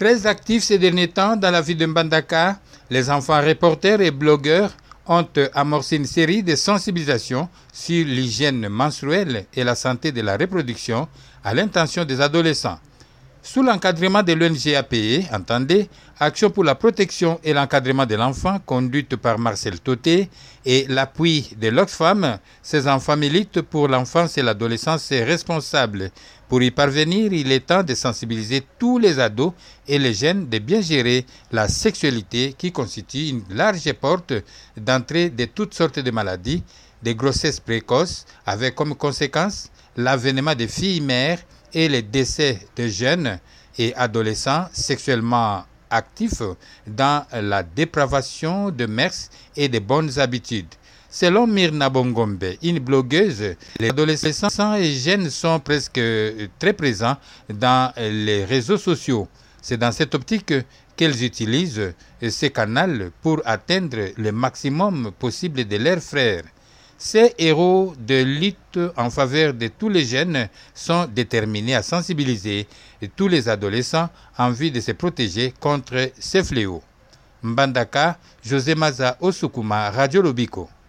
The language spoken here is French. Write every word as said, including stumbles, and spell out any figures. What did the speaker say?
Très actifs ces derniers temps dans la vie de Mbandaka, les enfants reporters et blogueurs ont amorcé une série de sensibilisations sur l'hygiène menstruelle et la santé de la reproduction à l'intention des adolescents. Sous l'encadrement de l'O N G A P E, entendez, Action pour la protection et l'encadrement de l'enfant, conduite par Marcel Toté, et l'appui de l'Oxfam, ces enfants militent pour l'enfance et l'adolescence responsables. Pour y parvenir, il est temps de sensibiliser tous les ados et les jeunes de bien gérer la sexualité qui constitue une large porte d'entrée de toutes sortes de maladies, des grossesses précoces, avec comme conséquence l'avènement des filles-mères et les décès de jeunes et adolescents sexuellement actifs dans la dépravation de mœurs et de bonnes habitudes. Selon Myrna Bongombe, une blogueuse, les adolescents et jeunes sont presque très présents dans les réseaux sociaux. C'est dans cette optique qu'elles utilisent ces canaux pour atteindre le maximum possible de leurs frères. Ces héros de lutte en faveur de tous les jeunes sont déterminés à sensibiliser tous les adolescents en vue de se protéger contre ces fléaux. Mbandaka, José Maza Osukuma, Radio Lobiko.